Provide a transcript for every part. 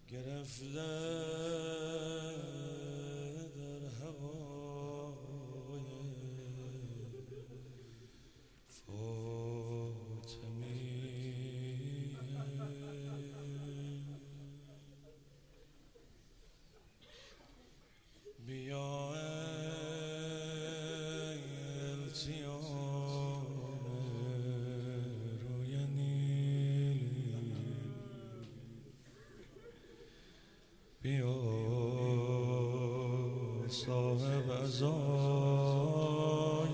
گرفته در هوای فاطمی بیا التیام روی نیل بیا صاحب عزای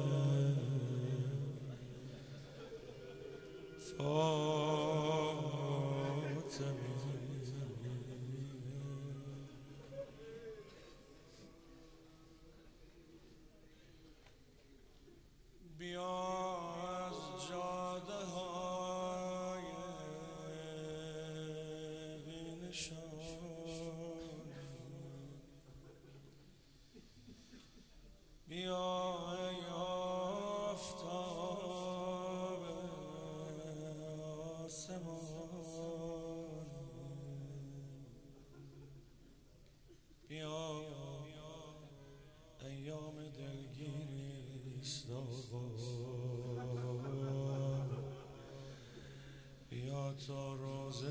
فاطمی بیا از جاده های بی‌نشان بیا ای آفتاب آسمان بیا ایام دلگیریست آقا بیا تا روزه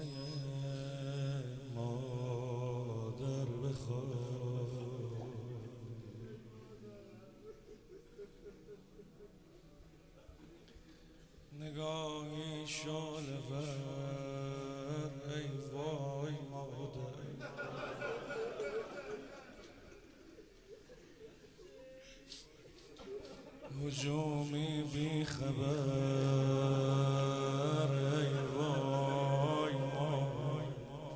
مادر بخواب نگاهی شعله ور ای وای مادر هجومی بی خبر ای وای مادر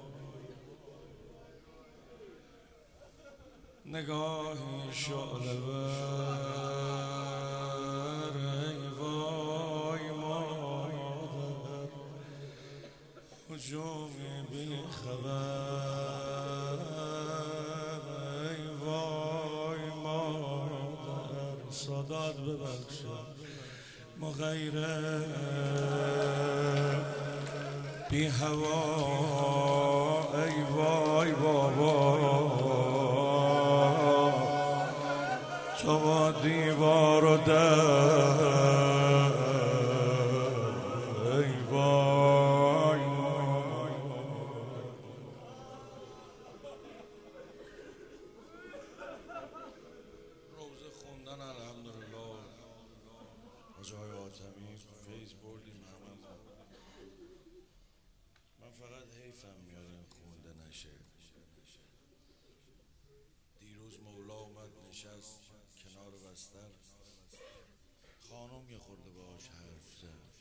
نگاهی شعله ور ای وای مادر هجومی بی خبر ای وای مادر سادات ببخشد ما غیر بی هوا ای وای بابا تو با دیوار و در ای وای روزه خوندن الحمدلله حاجای حاتمی فیض بردیم همه من فقط حیفم میاد این خونده نشه دیروز مولا اومد نشست کنار بستر خانم یه خورده باهاش حرف زد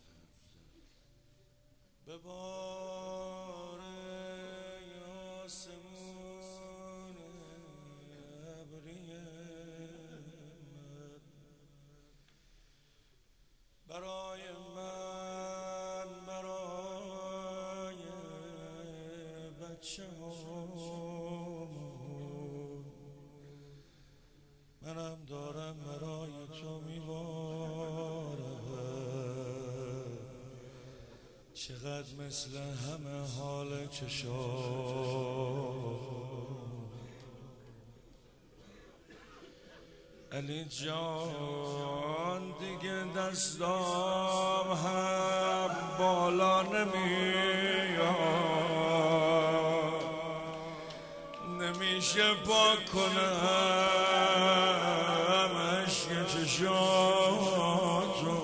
به بار آسمون ابری من برای من برای بچه هامون منم دارم برای تو میبارم چقدر مثل همه حال چشام علی جان دیگه دستام هم بالا نمیاد نمیشه پاک کنم عشق چشاتو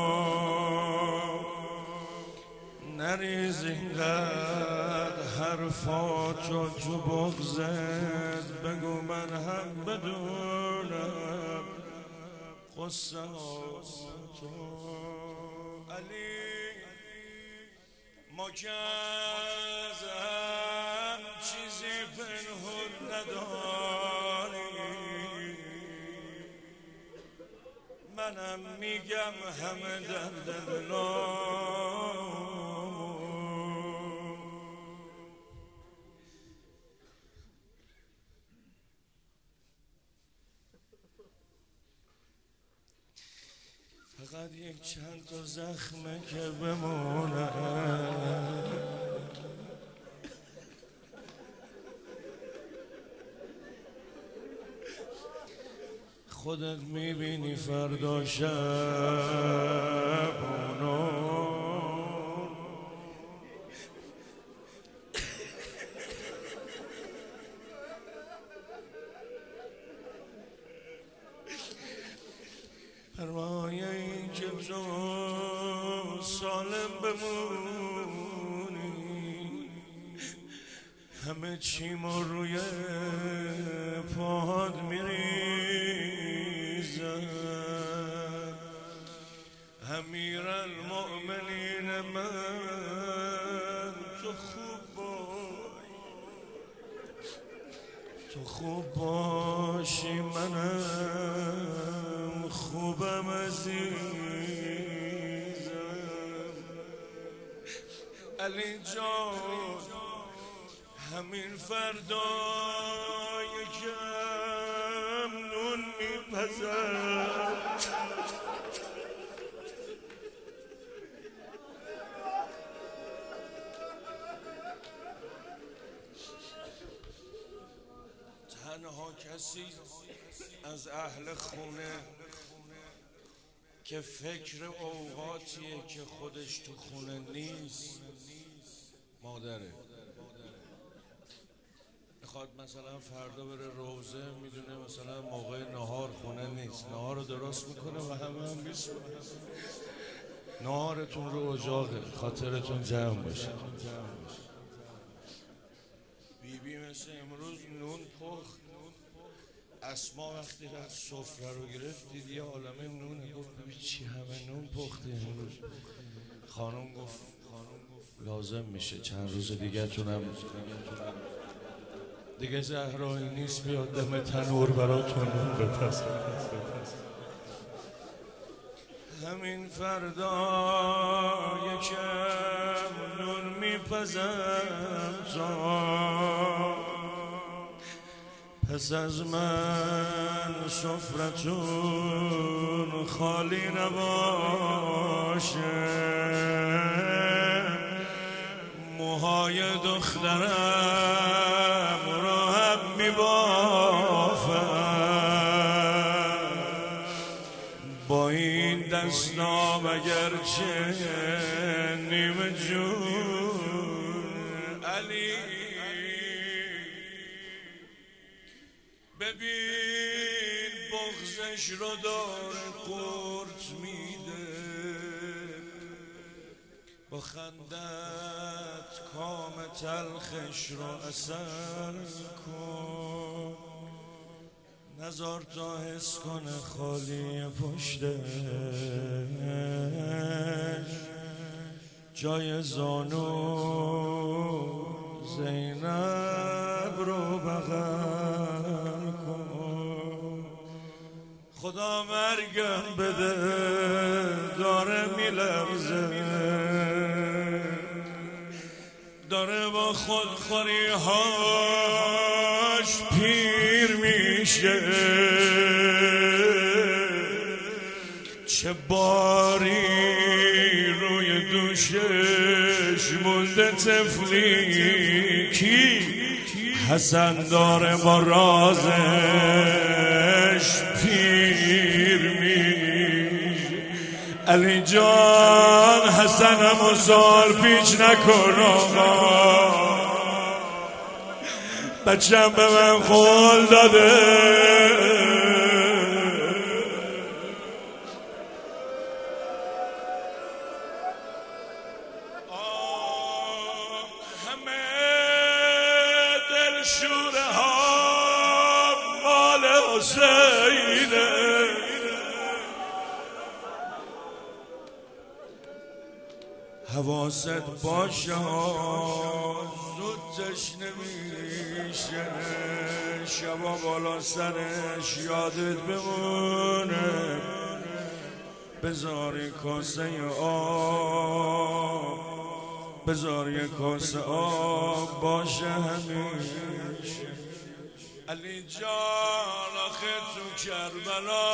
نریز اینقدر حرفاتو تو بغزت بگو من هم بدونم قصه هاتو علی ما که از هم چیزی پنهون نداریم منم میگم همه درد دلم فقط یک چند تا زخمه که بمونه خودت میبینی فردا شب اونو پروایه این که تو سالم بمونی همه چیمو روی پاهات میریزن امیرالمؤمنین من تو خوب باشی منم خوبم عزیزم علی جان همین فردا یکم نون میپزم تنها کسی از اهل خونه که فکر اوقاتیه که خودش تو خونه نیست مادره. میخواد مثلا فردا بره روزه، میدونه مثلا موقع نهار خونه نیست، نهار رو درست میکنه و همه هم میسونه. نهارتون رو اجاقه، خاطرتون جمع باشه. بیبی مثل امروز نون پخت، اسما وقتی رفت سفره رو گرفت دید یه عالمه نونه، گفت ببین چی همه نون پخته امروز. خانم گفت لازم میشه چند روز دیگه تونم دیگه زهرایی نیست بیاد دم تنور براتون بپس. همین فردا یکم نون میپزم تا پس از من سفرتون خالی نباشه. موهای دخترم رو هم میبافم با این دستام اگرچه نیمه جون. علی ببین بغضش رو داره قورت میده، با خندت کام تلخش رو اثر کن، نزار تا حس کنه خالی پشتش جای زانو زینب رو بغل کن. خدا مرگم بده داره میلرزه، داره با خودخوری هاش پیر میشه، چه باری روی دوشش مونده طفلی. کی حسن داره با رازش پیر میشه. علی جان حسنمو سال پیچ نکن آقا، بچم به من قول داده همه دلشوره ها مال حسینه. حواست باشه زود تشنه میشه، شبا بالا سرش یادت بمونه، بذار یه کاسه آب، بذار یه کاسه آب باشه همیشه. علی جان آخه تو کربلا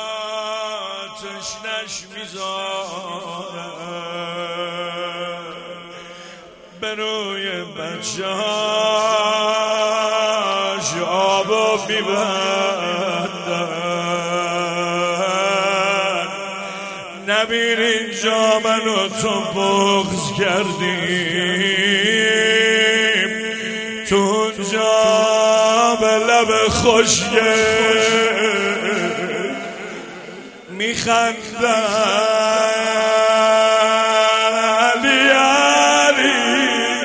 تشنش میذاره، به روی بچه هاش آب و میبندن. ببین اینجا من و تو بغض کردیم، تو اونجا به لب خشکه میخندن علی علی.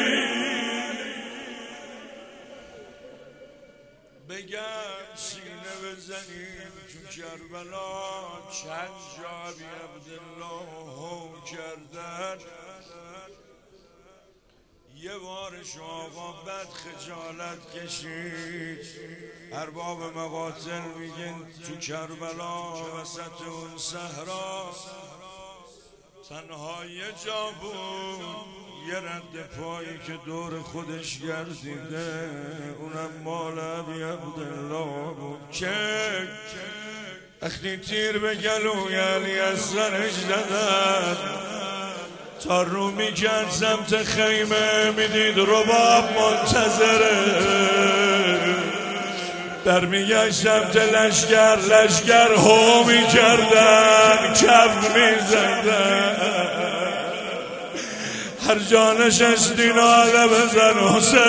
بگم سینه بزنیم تو کربلا چند جا ابی عبدالله کردن، یه بارش آقا بد خجالت کشید. ارباب مقاتل میگن تو کربلا وسط اون صحرا تنها یه جا بود، یه رد پایی که دور خودش گردیده، اونم مال ابی عبدالله بود که وقتی تیر به گلوی علی از سرش زدن، تا رو میکرد سمت خیمه میدید رباب منتظره، در میگشت سمت لشگر هو میکردن، کف میزدن، هر جا نشستی ناله بزن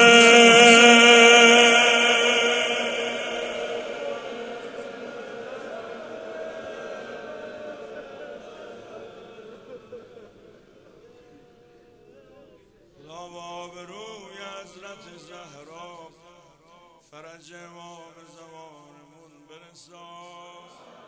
حسین. آبروی حضرت زهرا فرج امام زمانمون برسان.